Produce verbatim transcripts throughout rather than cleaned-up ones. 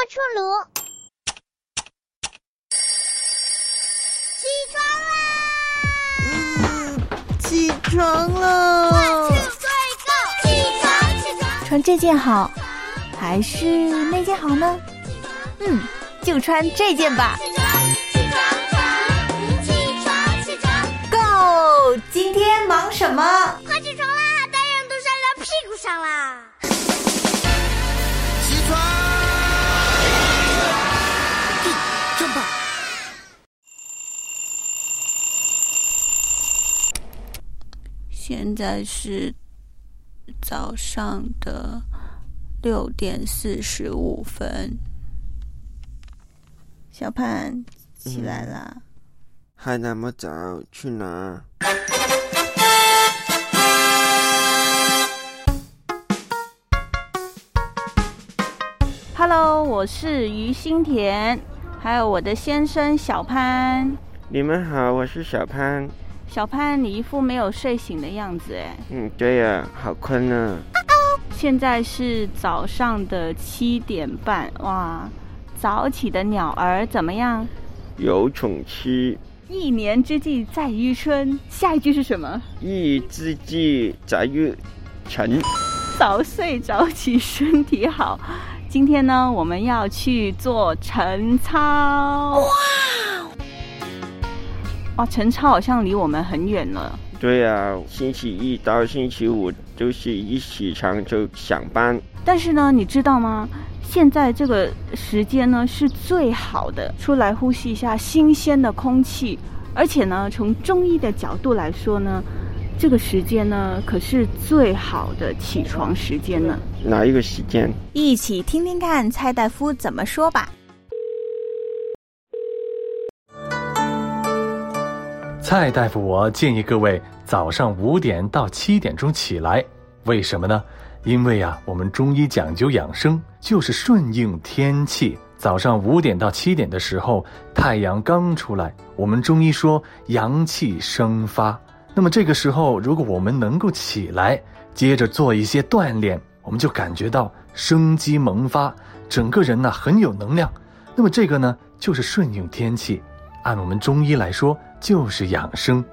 出炉。起床啦！ 嗯，起床了。 One two three go！ 起床起床。 穿这件好，还是那件好呢？嗯，就穿这件吧。 起床起床床，起床起床 Go！ 今天忙什么？ 快起床啦！太阳都晒到屁股上啦！ 起床！正吧。 现在是早上的六点四十五分。小盼，起来啦！ 嗯、还那么早，去哪？ Hello， 我是于心田，还有我的先生小潘。 你们好，我是小潘。 小潘，你一副没有睡醒的样子哎。 嗯，对呀、啊，好困啊。 现在是早上的七点半，哇，早起的鸟儿怎么样？ 有宠妻。 一年之计在于春，下一句是什么？ 一之计在于晨。 早睡早起，身体好。今天呢，我们要去做晨操。哇！哇，晨操好像离我们很远了。 对啊，星期一到星期五都是一起床就上班。 但是呢，你知道吗？现在这个时间呢是最好的，出来呼吸一下新鲜的空气。而且呢，从中医的角度来说呢，这个时间呢可是最好的起床时间呢。 哪一个时间？ 一起听听看蔡大夫怎么说吧。 蔡大夫，我建议各位早上五点到七点钟起来，为什么呢？因为啊，我们中医讲究养生，就是顺应天气。早上五点到七点的时候，太阳刚出来，我们中医说阳气生发。那么这个时候，如果我们能够起来，接着做一些锻炼，我们就感觉到生机萌发，整个人呢很有能量。那么这个呢，就是顺应天气。按我们中医来说，就是养生。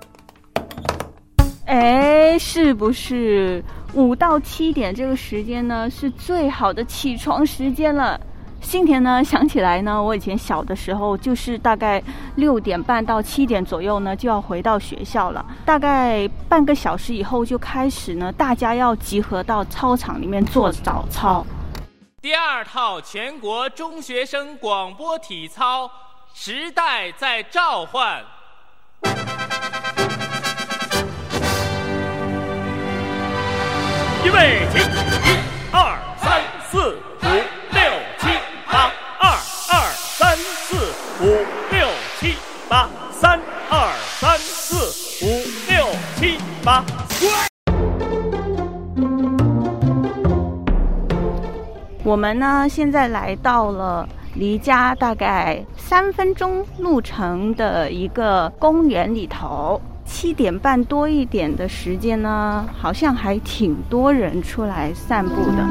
哎，是不是五到七点这个时间呢，是最好的起床时间了？心田呢想起来呢，我以前小的时候就是大概六点半到七点左右呢就要回到学校了，大概半个小时以后就开始呢，大家要集合到操场里面做早操。 第二套全国中学生广播体操，时代在召唤。预备起，一、二、三、四、五、六、七、八，二、二、三、四、五、六、七、八，三、二、三、四、五、六、七、八。 我们呢，现在来到了离家大概三分钟路程的一个公园里头。七点半多一点的时间呢，好像还挺多人出来散步的。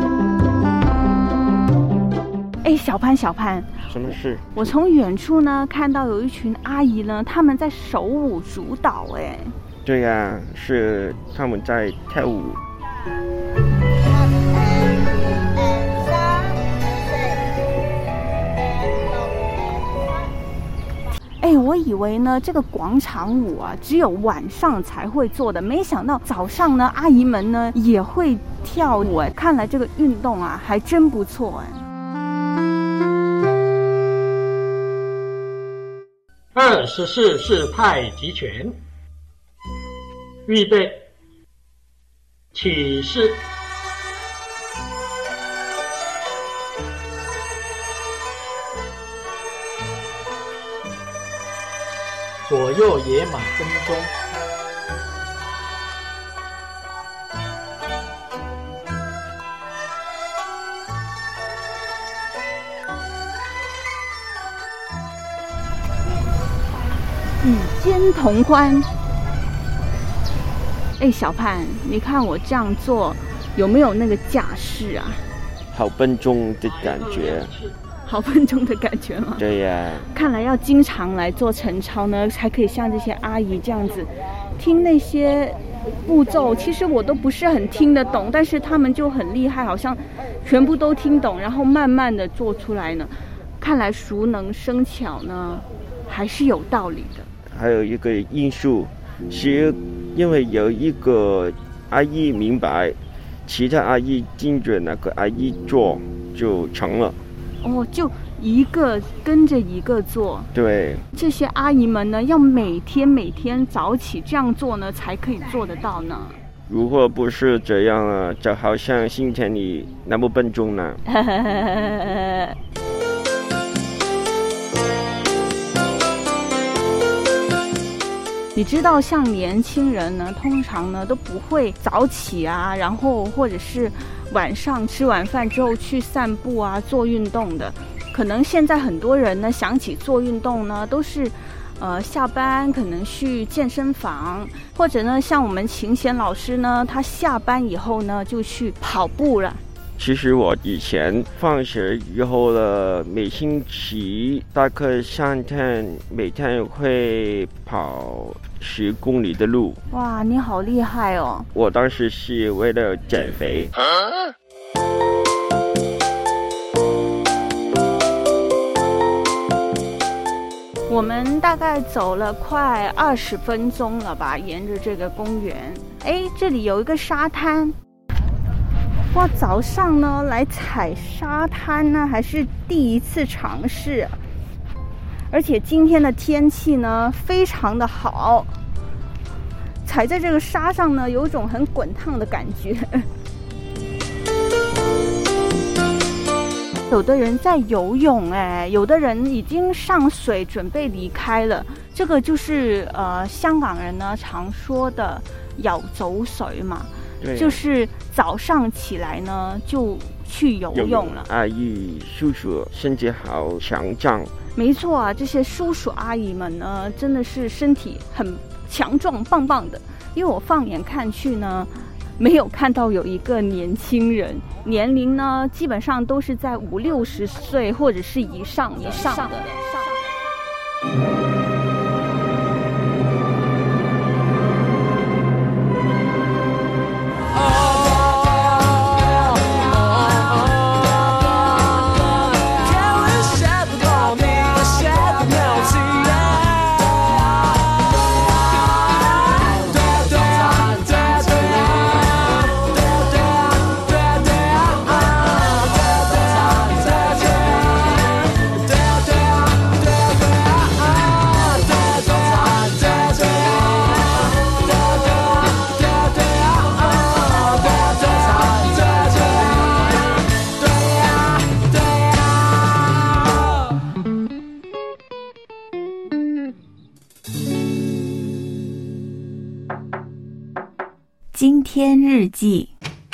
哎，小潘小潘， 什么事？ 我从远处呢看到有一群阿姨呢，他们在手舞足蹈。哎， 对呀、啊，是他们在跳舞。 哎，我以为呢这个广场舞啊只有晚上才会做的，没想到早上呢阿姨们呢也会跳舞。哎，看来这个运动啊还真不错。哎， 二十四式太极拳，预备起势。左右野马跟踪， 与肩同宽。哎，小盼，你看我这样做有没有那个架势啊？ 好笨重的感觉。 好分钟的感觉吗？ 对呀、啊， 看来要经常来做晨操呢，才可以像这些阿姨这样子听那些步骤。其实我都不是很听得懂，但是他们就很厉害，好像全部都听懂，然后慢慢的做出来呢。看来熟能生巧呢，还是有道理的。 还有一个因素，是因为有一个阿姨明白，其他阿姨跟着那个阿姨做就成了。 哦，就一个跟着一个做。 对， 这些阿姨们呢，要每天每天早起这样做呢，才可以做得到呢。 如果不是这样啊，就好像今天你那么笨重呢。 你知道，像年轻人呢，通常呢都不会早起啊，然后或者是晚上吃晚饭之后去散步啊，做运动的。可能现在很多人呢想起做运动呢，都是呃下班可能去健身房，或者呢像我们琴弦老师呢，他下班以后呢就去跑步了。 其实我以前放学以后了，每星期大概三天，每天会跑十公里的路。 哇，你好厉害哦！ 我当时是为了减肥。啊， 我们大概走了快二十分钟了吧，沿着这个公园。哎，这里有一个沙滩。哇，早上呢来踩沙滩呢，还是第一次尝试，而且今天的天气呢非常的好，踩在这个沙上呢，有一种很滚烫的感觉。有的人在游泳，哎，有的人已经上水准备离开了。这个就是呃香港人呢常说的游早水嘛。就是早上起来呢就去游泳了。 阿姨叔叔身体好强壮。 没错啊，这些叔叔阿姨们呢真的是身体很强壮棒棒的。因为我放眼看去呢，没有看到有一个年轻人，年龄呢基本上都是在五六十岁或者是以上以上的。 今天日记。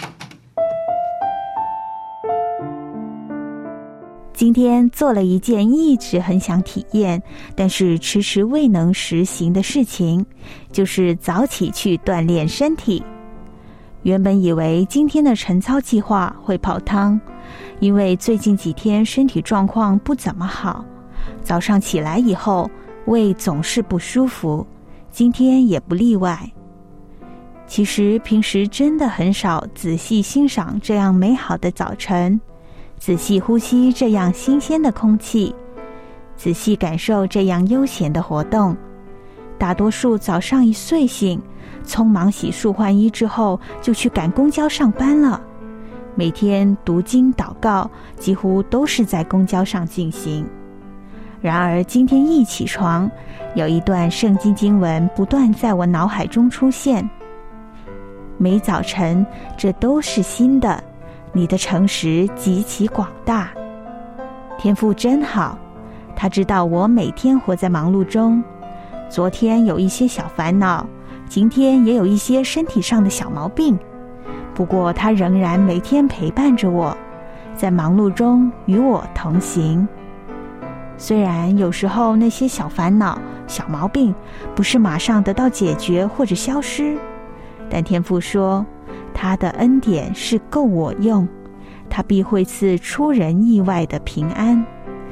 今天做了一件一直很想体验，但是迟迟未能实行的事情，就是早起去锻炼身体。原本以为今天的晨操计划会泡汤，因为最近几天身体状况不怎么好，早上起来以后胃总是不舒服，今天也不例外。其实平时真的很少仔细欣赏这样美好的早晨，仔细呼吸这样新鲜的空气，仔细感受这样悠闲的活动。大多数早上一睡醒，匆忙洗漱换衣之后就去赶公交上班了。每天读经祷告几乎都是在公交上进行。然而今天一起床，有一段圣经经文不断在我脑海中出现。每早晨，这都是新的，你的诚实极其广大。天父真好，他知道我每天活在忙碌中，昨天有一些小烦恼，今天也有一些身体上的小毛病，不过他仍然每天陪伴着我，在忙碌中与我同行。虽然有时候那些小烦恼、小毛病不是马上得到解决或者消失，但天父说，他的恩典是够我用，他必会赐出人意外的平安。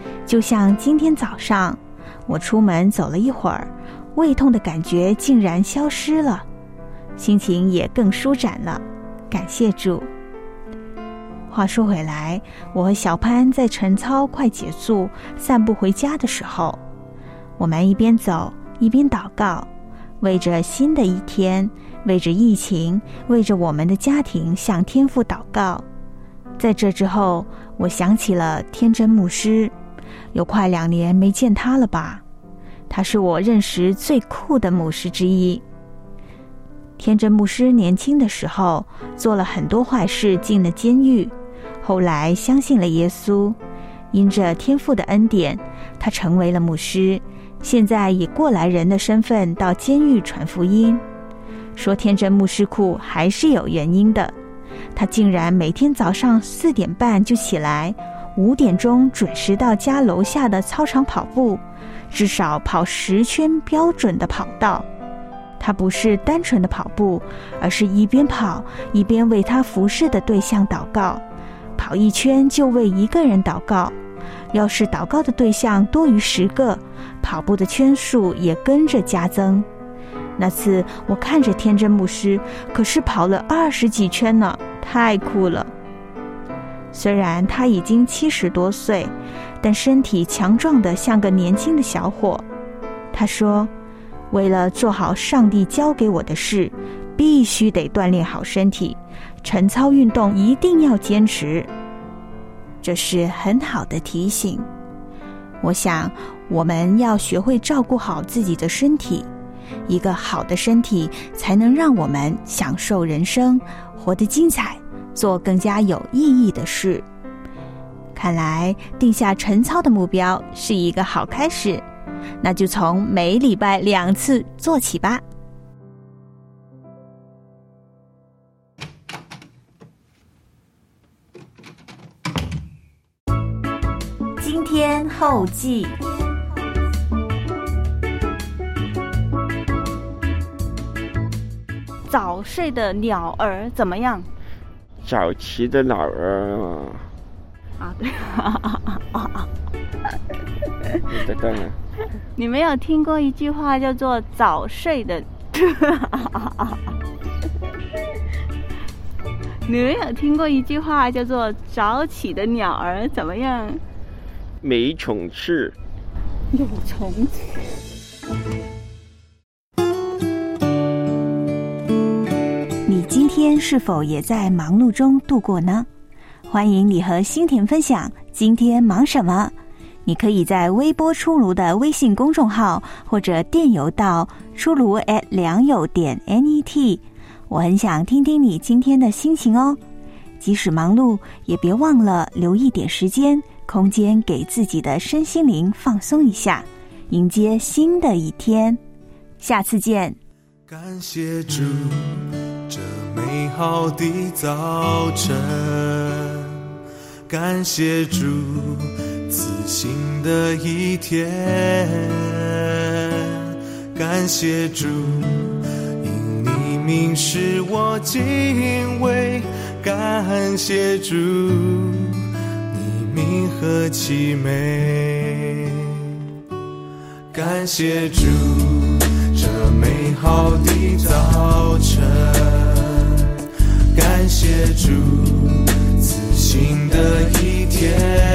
就像今天早上，我出门走了一会儿，胃痛的感觉竟然消失了，心情也更舒展了，感谢主。话说回来，我和小潘在晨操快结束散步回家的时候，我们一边走一边祷告，为着新的一天，为着疫情，为着我们的家庭向天父祷告。在这之后，我想起了天真牧师，有快两年没见他了吧？他是我认识最酷的牧师之一。天真牧师年轻的时候做了很多坏事，进了监狱，后来相信了耶稣，因着天父的恩典，他成为了牧师，现在以过来人的身份到监狱传福音。说天真牧师酷还是有原因的，他竟然每天早上四点半就起来，五点钟准时到家楼下的操场跑步，至少跑十圈标准的跑道。他不是单纯的跑步，而是一边跑一边为他服侍的对象祷告，跑一圈就为一个人祷告，要是祷告的对象多于十个，跑步的圈数也跟着加增。那次我看着天真牧师，可是跑了二十几圈呢，太酷了。虽然他已经七十多岁，但身体强壮的像个年轻的小伙。他说，为了做好上帝交给我的事，必须得锻炼好身体，晨操运动一定要坚持。这是很好的提醒。我想我们要学会照顾好自己的身体，一个好的身体才能让我们享受人生，活得精彩，做更加有意义的事。看来定下晨操的目标是一个好开始，那就从每礼拜两次做起吧。今天后记。 早睡的鸟儿怎么样？ 早起的鸟儿啊，对， 你等等啊， 你没有听过一句话叫做“早睡的”？你没有听过一句话叫做“早起的鸟儿怎么样？” 没虫吃， 有虫子。 你今天是否也在忙碌中度过呢？欢迎你和新田分享今天忙什么。你可以在微波出炉的微信公众号，或者电邮到出炉 at 良友点 net。 我很想听听你今天的心情哦。即使忙碌，也别忘了留一点时间空间给自己的身心灵放松一下，迎接新的一天。下次见。 感谢主，这美好的早晨，感谢主自新的一天，感谢主因你名使我敬畏，感谢主你名何其美，感谢主这美好的早晨，感谢主自新的一天，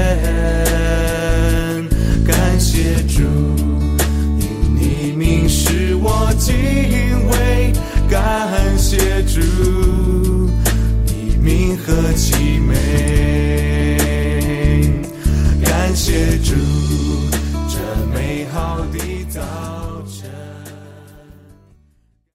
感谢主因你名使我敬畏，感谢主你名何其美，感谢主这美好的早晨。